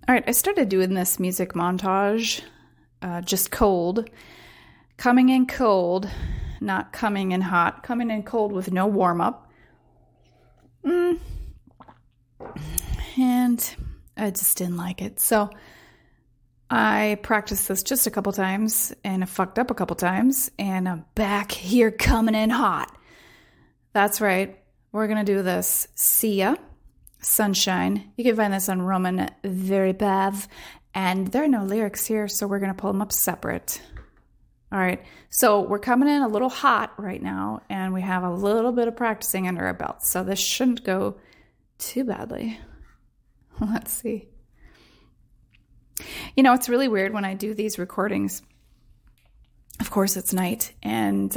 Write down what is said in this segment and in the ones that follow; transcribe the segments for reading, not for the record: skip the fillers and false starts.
All right, I started doing this music montage, just cold. Coming in cold, not coming in hot. Coming in cold with no warm-up. And I just didn't like it. So I practiced this just a couple times, and I fucked up a couple times, and I'm back here coming in hot. That's right. We're going to do this. Sia, Sunshine. You can find this on Roman Veripav. And there are no lyrics here, so we're going to pull them up separate. All right. So we're coming in a little hot right now, and we have a little bit of practicing under our belts. So this shouldn't go too badly. Let's see. You know, it's really weird when I do these recordings. Of course, it's night, and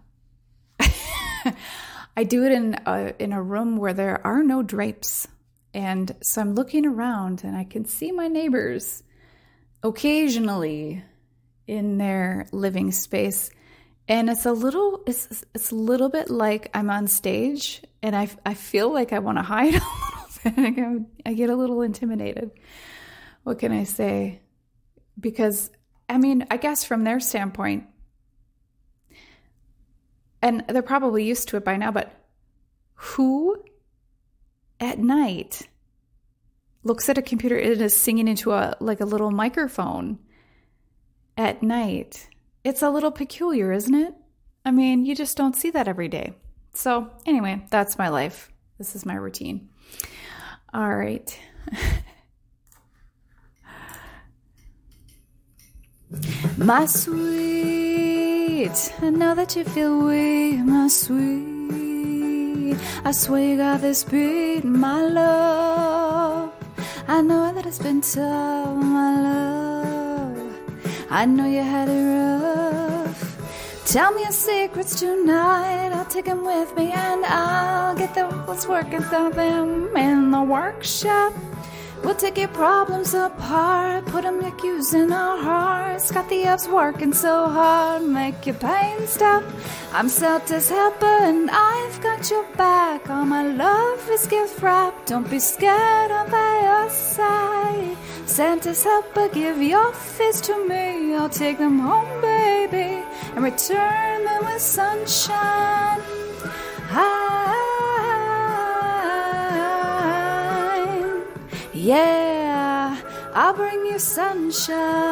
I do it in a room where there are no drapes. And so I'm looking around, and I can see my neighbors occasionally in their living space. And it's a little bit like I'm on stage, and I feel like I want to hide a little bit. I get a little intimidated. What can I say? Because, I mean, I guess from their standpoint, and they're probably used to it by now, but who at night looks at a computer and is singing into a little microphone at night? It's a little peculiar, isn't it? I mean, you just don't see that every day. So anyway, that's my life. This is my routine. All right. My sweet, I know that you feel weak, my sweet. I swear you got this beat, my love. I know that it's been tough, my love. I know you had it rough. Tell me your secrets tonight. I'll take them with me, and I'll get those working on them in the workshop. We'll take your problems apart, put them like using our hearts. Got the ups working so hard, make your pain stop. I'm Santa's helper and I've got your back. All my love is gift wrapped, don't be scared, I'm by your side. Santa's helper, give your fist to me. I'll take them home, baby, and return them with sunshine. Yeah, I'll bring you sunshine.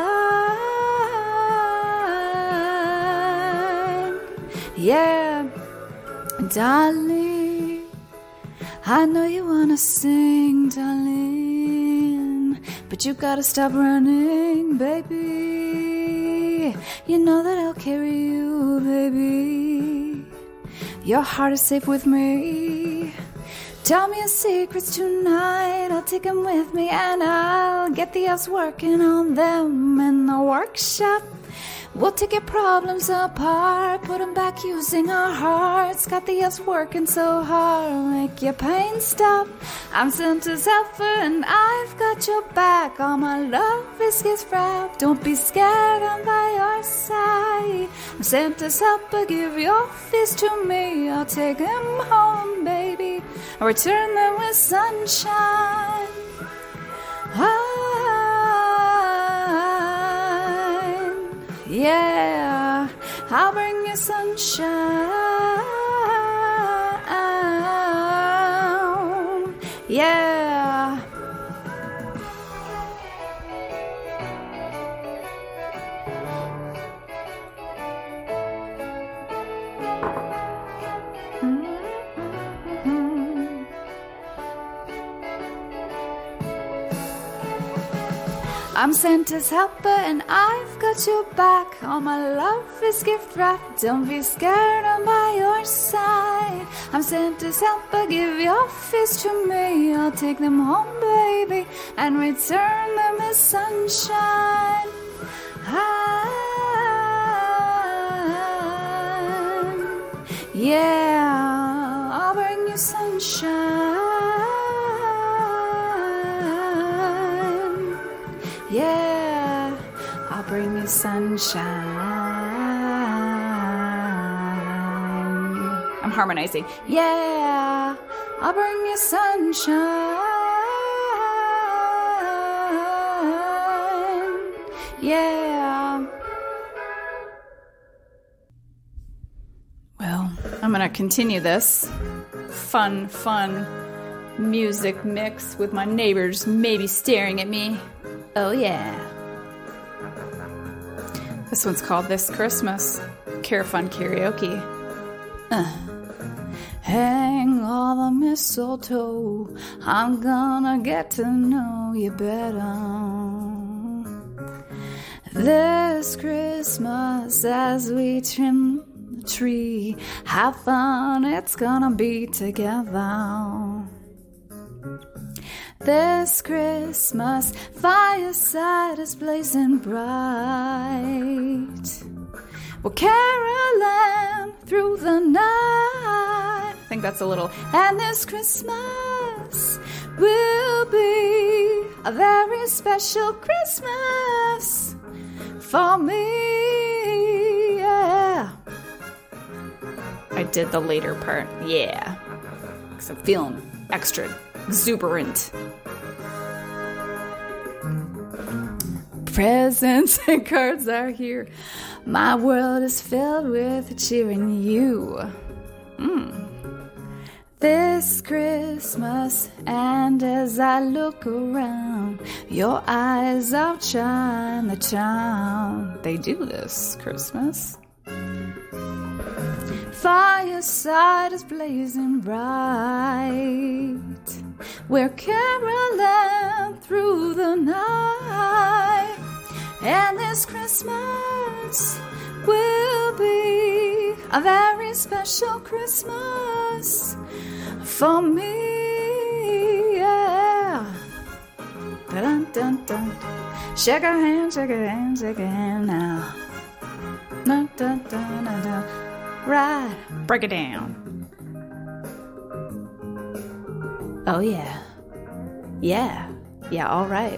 Yeah, darling, I know you wanna sing, darling, but you gotta stop running, baby. You know that I'll carry you, baby. Your heart is safe with me. Tell me your secrets tonight, I'll take them with me, and I'll get the elves working on them in the workshop. We'll take your problems apart, put them back using our hearts. Got the elves working so hard, make your pain stop. I'm Santa's helper and I've got your back. All my love is gift wrapped, don't be scared, I'm by your side. I'm Santa's helper, give your fist to me. I'll take them home, baby, I'll return them with sunshine. Yeah, I'll bring you sunshine. Yeah. I'm Santa's helper and I've got your back. All my love is gift wrapped, don't be scared, I'm by your side. I'm Santa's helper, give your fist to me. I'll take them home, baby, and return them as sunshine. Yeah, I'll bring you sunshine. Yeah, I'll bring you sunshine. I'm harmonizing. Yeah, I'll bring you sunshine. Yeah. Well, I'm going to continue this fun music mix with my neighbors maybe staring at me. Oh, yeah. This one's called This Christmas. Carefun Karaoke. Hang all the mistletoe. I'm gonna get to know you better. This Christmas as we trim the tree, how fun it's gonna be together. This Christmas fireside is blazing bright. We're caroling through the night. I think that's a little. And this Christmas will be a very special Christmas for me. Yeah. I did the later part. Yeah. Because I'm feeling extra exuberant. Presents and cards are here. My world is filled with cheering you. This Christmas, and as I look around, your eyes outshine the town. They do this Christmas. Fireside is blazing bright. We're caroling through the night. And this Christmas will be a very special Christmas for me, yeah. Dun, dun, dun. Shake a hand, shake a hand, shake a hand now. Dun, dun, dun, dun, dun. Right, break it down. Oh, yeah. Yeah, all right.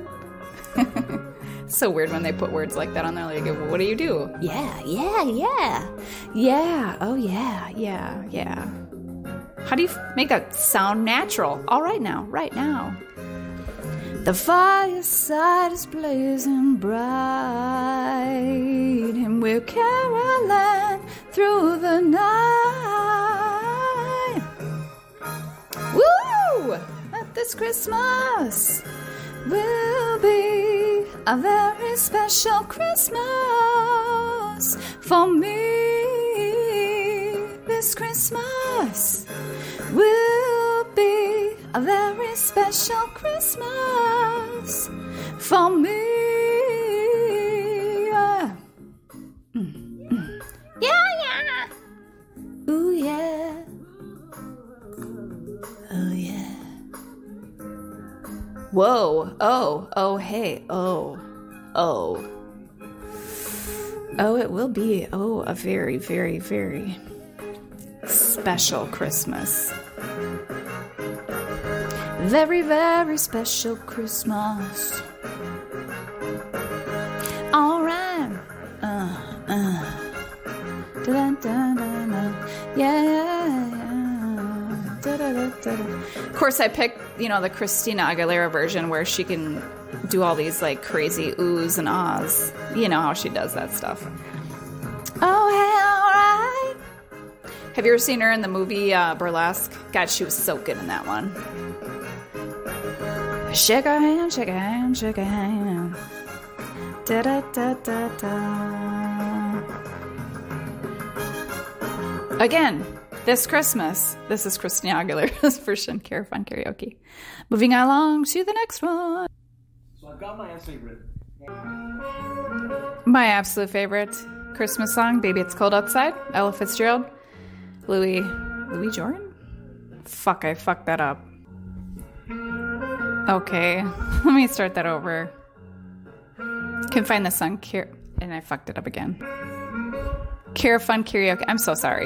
It's so weird when they put words like that on there. Like, what do you do? Yeah. Yeah, oh yeah. How do you make that sound natural? All right now, right now. The fireside is blazing bright, and we're caroling through the night. Woo! This Christmas will be a very special Christmas for me. This Christmas will be a very special Christmas for me. Yeah. Yeah. Ooh, yeah. Oh, yeah. Whoa. Oh, hey. Oh, it will be, a very, very, very special Christmas. Very, very special Christmas. All right. Yeah. Of course, I picked, the Christina Aguilera version where she can do all these like crazy oohs and ahs. You know how she does that stuff. Oh, hey, all right. Have you ever seen her in the movie Burlesque? God, she was so good in that one. Shake a hand, shake a hand, shake a hand. Da da da da da. Again, this Christmas. This is Christina Aguilera's version, Carefun Karaoke. Moving along to the next one. So I've got my favorite. My absolute favorite Christmas song, Baby It's Cold Outside, Ella Fitzgerald. Louis Jordan? Fuck, I fucked that up. Okay, let me start that over. Can find the song, and I fucked it up again. Carefun Karaoke. I'm so sorry.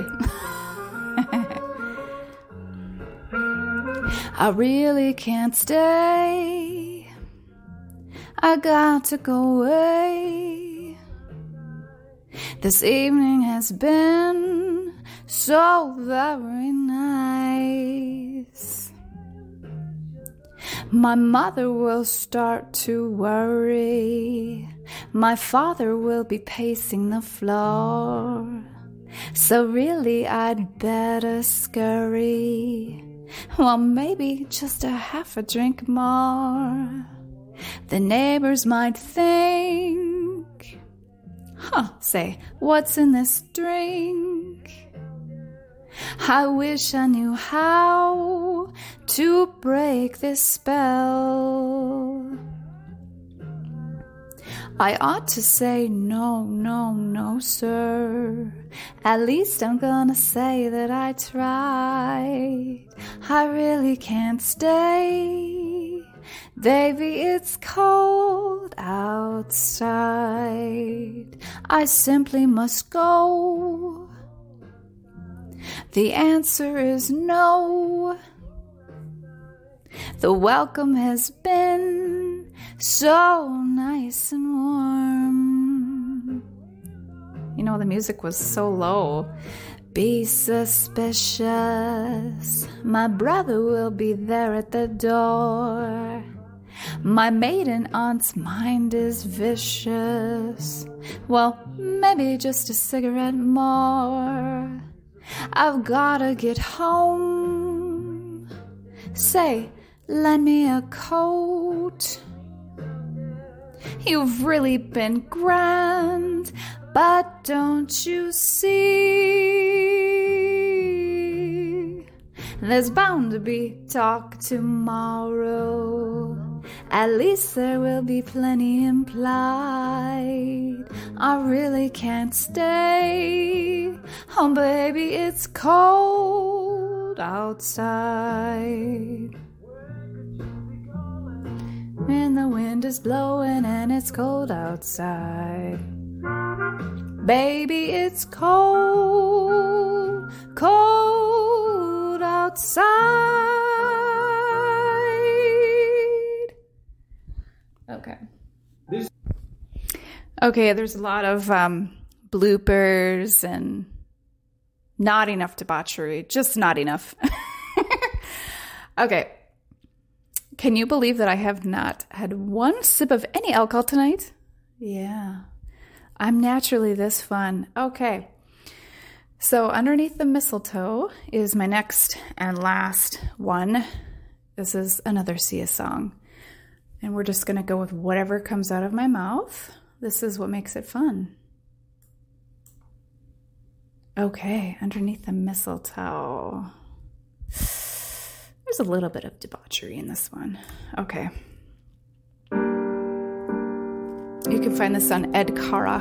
I really can't stay. I got to go away. This evening has been so very nice. My mother will start to worry. My father will be pacing the floor. So really I'd better scurry. Well, maybe just a half a drink more. The neighbors might think, say, what's in this drink? I wish I knew how to break this spell. I ought to say no, no, no, sir. At least I'm gonna say that I tried. I really can't stay. Baby, it's cold outside. I simply must go. The answer is no. The welcome has been so nice and warm. You know, the music was so low. Be suspicious. My brother will be there at the door. My maiden aunt's mind is vicious. Well, maybe just a cigarette more. I've gotta get home. Say, lend me a coat. You've really been grand, but don't you see? There's bound to be talk tomorrow. At least there will be plenty implied. I really can't stay. Oh, baby, it's cold outside. And the wind is blowing and it's cold outside. Baby, it's cold, cold outside. Okay, there's a lot of bloopers and not enough debauchery. Just not enough. Okay. Can you believe that I have not had one sip of any alcohol tonight? Yeah. I'm naturally this fun. Okay. So Underneath the Mistletoe is my next and last one. This is another Sia song. And we're just going to go with whatever comes out of my mouth. This is what makes it fun. Okay, Underneath the Mistletoe. There's a little bit of debauchery in this one. Okay. You can find this on Ed Cara.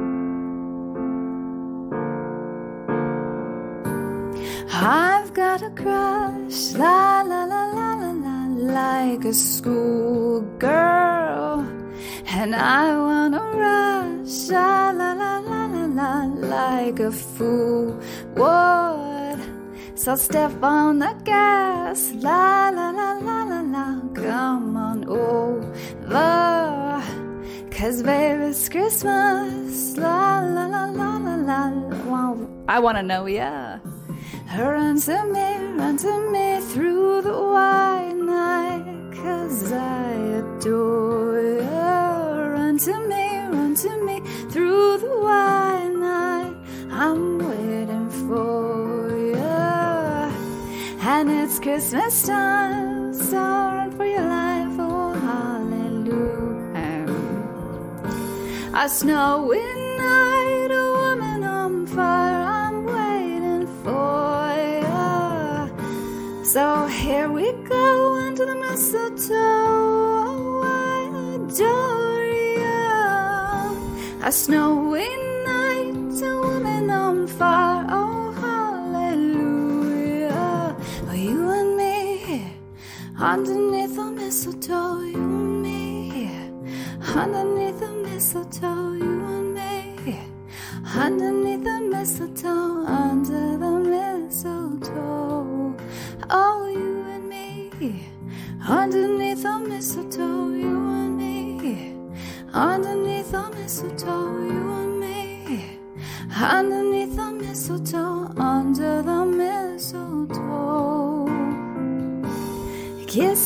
I've got a crush, la la la la la la, like a schoolgirl, and I wanna rush, la la la la la la, like a fool would. So step on the gas, la la la la la la, come on over, 'cause baby it's Christmas, la la la la la la. Well, I wanna know, yeah. Run to me through the white night, 'cause I adore you. Run to me through the white night, I'm waiting for you. And it's Christmas time, so run for your life, oh hallelujah. A snowy night, a woman on fire, I'm waiting for you. So here we go under the mistletoe, oh, I adore you. A snowy night, a woman on fire, oh hallelujah. Oh, you and me here, underneath the mistletoe, you and me here, underneath the mistletoe, you and me here, underneath the mistletoe, under the mistletoe. Oh, you and me here, underneath the mistletoe, you and me here, underneath the mistletoe, you and me here, underneath the mistletoe, under the mistletoe. Kiss me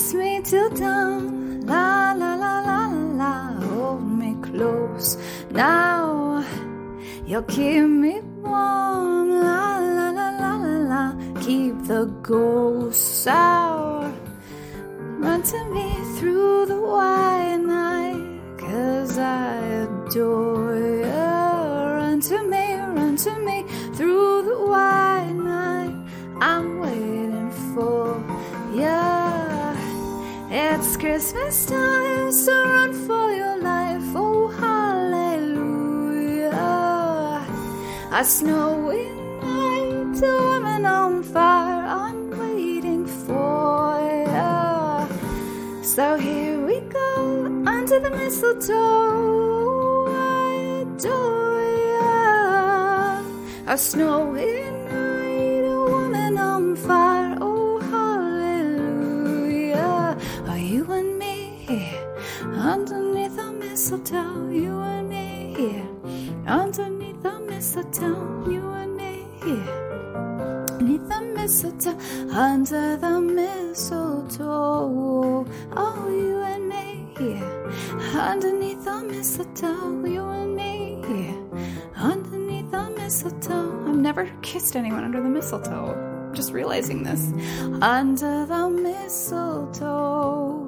till dawn. La la la la la, hold me close. Now you'll keep me warm. La la la la la la, keep the ghosts out. Run to me through the white night, 'cause I adore you. Run to me through the white night. I'm waiting for you. It's Christmas time, so run for your life. Oh, hallelujah. A snowy night, a woman on fire. I'm waiting for you. So here we go, under the mistletoe. I adore you. A snowy night, a woman on fire. Oh, hallelujah. Are you and me here underneath the mistletoe? You and me here underneath the mistletoe. You and me here underneath the mistletoe, under the mistletoe. Oh, you and me here underneath the mistletoe. You and me here underneath the mistletoe. I've never kissed anyone under the mistletoe. Just realizing this. Under the mistletoe.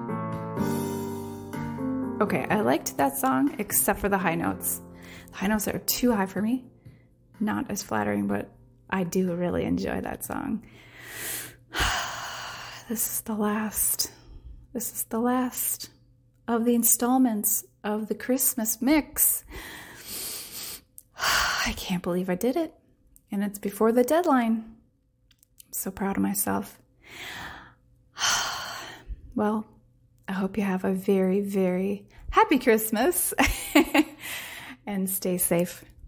Okay, I liked that song except for the high notes. The high notes are too high for me. Not as flattering, but I do really enjoy that song. This is the last of the installments of the Christmas mix. I can't believe I did it. And it's before the deadline. I'm so proud of myself. Well, I hope you have a very, very happy Christmas and stay safe.